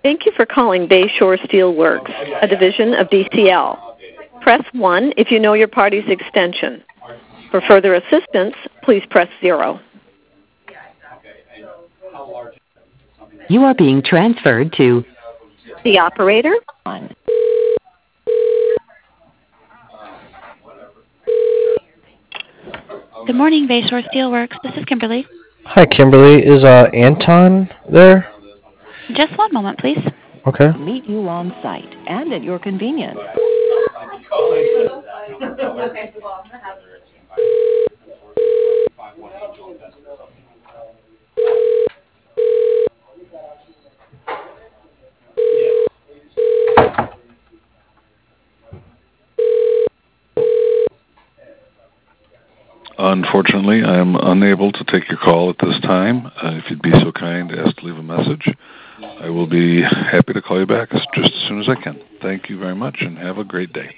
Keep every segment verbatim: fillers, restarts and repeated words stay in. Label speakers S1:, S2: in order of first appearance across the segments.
S1: Thank you for calling Bayshore Steel Works, a division of D C L. Press one if you know your party's extension. For further assistance, please press zero.
S2: You are being transferred to
S1: the operator.
S3: Good morning, Bayshore Steelworks. This is Kimberly.
S4: Hi, Kimberly. Is uh, Anton there?
S3: Just one moment, please.
S4: Okay.
S2: Meet you on site and at your convenience.
S5: Unfortunately, I am unable to take your call at this time. Uh, if you'd be so kind as to leave a message, I will be happy to call you back as, just as soon as I can. Thank you very much, and have a great day.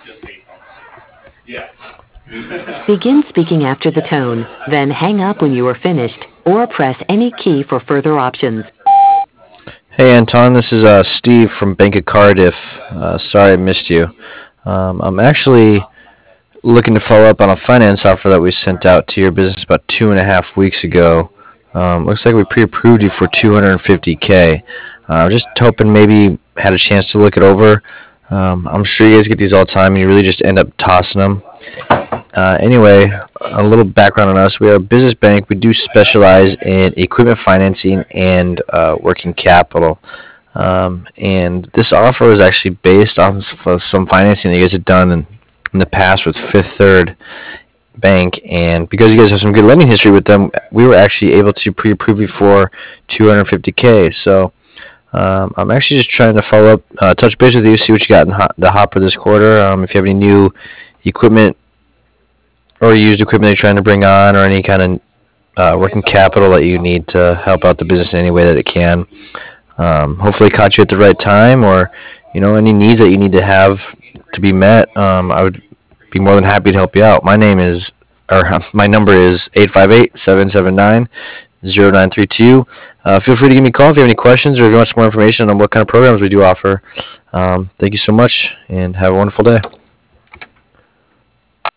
S2: Begin speaking after the tone, then hang up when you are finished, or press any key for further options.
S4: Hey, Anton. This is uh, Steve from Bank of Cardiff. Uh, sorry I missed you. Um, I'm actually looking to follow up on a finance offer that we sent out to your business about two and a half weeks ago. Um, looks like we pre-approved you for two hundred fifty K. Uh, just hoping maybe had a chance to look it over. Um, I'm sure you guys get these all the time, and you really just end up tossing them. Uh, anyway, a little background on us. We are a business bank. We do specialize in equipment financing and uh, working capital. Um, and this offer was actually based on some financing that you guys had done in in the past with Fifth Third Bank, and because you guys have some good lending history with them, we were actually able to pre-approve you for two hundred fifty K. So um, I'm actually just trying to follow up, uh, touch base with you, see what you got in ho- the hopper this quarter. Um, if you have any new equipment or used equipment you're trying to bring on, or any kind of uh, working capital that you need to help out the business in any way that it can. Um, hopefully, caught you at the right time, or you know any needs that you need to have to be met. Um, I would be more than happy to help you out. My name is, or my number is eight five eight, seven seven nine, zero nine three two. Uh, feel free to give me a call if you have any questions or if you want some more information on what kind of programs we do offer. Um, thank you so much, and have a wonderful day.